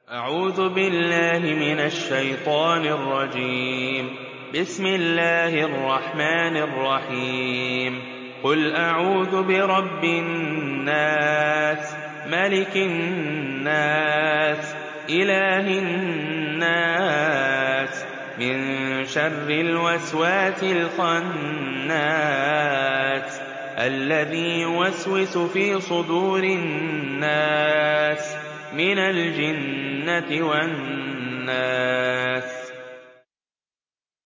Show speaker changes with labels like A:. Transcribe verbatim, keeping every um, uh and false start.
A: أعوذ بالله من الشيطان الرجيم. بسم الله الرحمن الرحيم. قل أعوذ برب الناس ملك الناس إله الناس من شر الوسواس الخناس الذي يوسوس في صدور الناس من الجنة والناس.